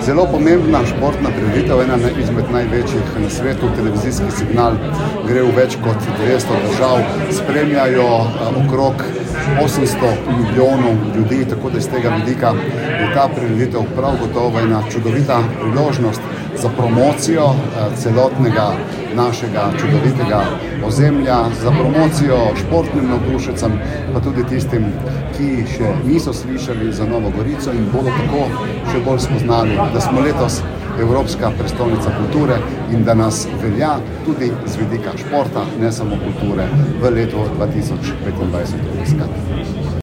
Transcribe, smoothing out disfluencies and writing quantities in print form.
Zelo pomembna športna prireditev, ena izmed največjih na svetu. Televizijski signal gre v več kot 200 držav, spremljajo okrog 800 milijonov ljudi, tako da iz tega vidika je ta prireditev prav gotovo ena čudovita priložnost za promocijo celotnega našega čudovitega ozemlja, za promocijo športnim navdušencem, pa tudi tistim, ki še niso slišali za Novo Gorico in bodo tako še bolj spoznali, da smo letos Evropska prestolnica kulture in da nas velja tudi z vidika športa, ne samo kulture, v letu 2025 obiskati.